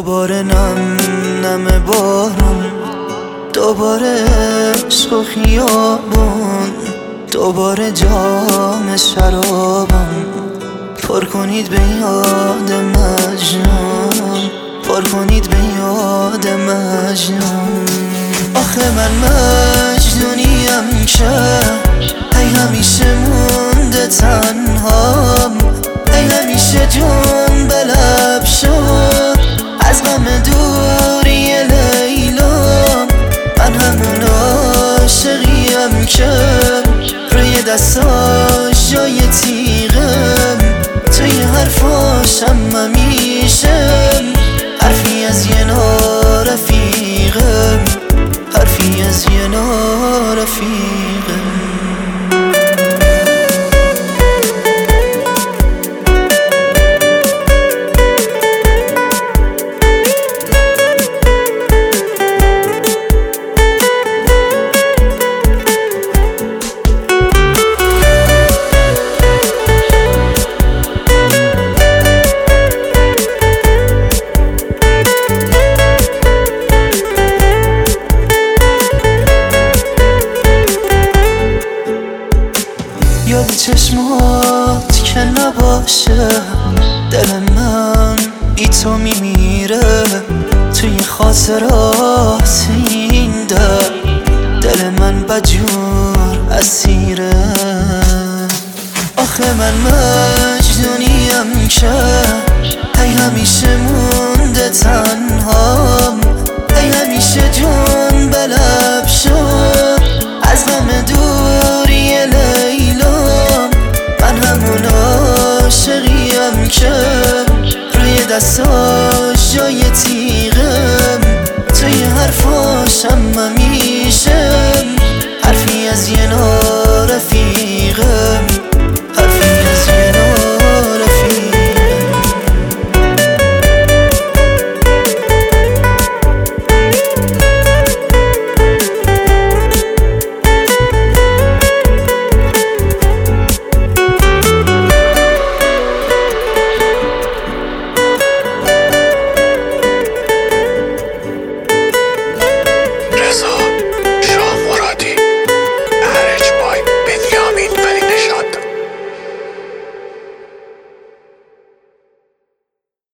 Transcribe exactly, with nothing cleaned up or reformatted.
دوباره نم نم بارون، دوباره عشق و خیابون، دوباره جام شرابم. پر کنید به یاد مجنون، پر کنید به یاد مجنون. آخه من مجنونیم که ای همیشه مونده تنهام، ای همیشه جون به لب شد از غم دوری لیلا. من همون عاشقیم که روی دستاش جای تیغم، توی حرفاشم همیشه حرفی از یه نارفیقم، حرفی از یه نارفیقم. یاد چشمات که نباشه دل من بی تو میمیره، توی خاطرات این دل دل من بجور اسیره. آخه من مجنونیم که ای همیشه مونده تنهام، ای همیشه جون به لب شد از غم دوری لیلا. من همون عاشقیم که روی دستا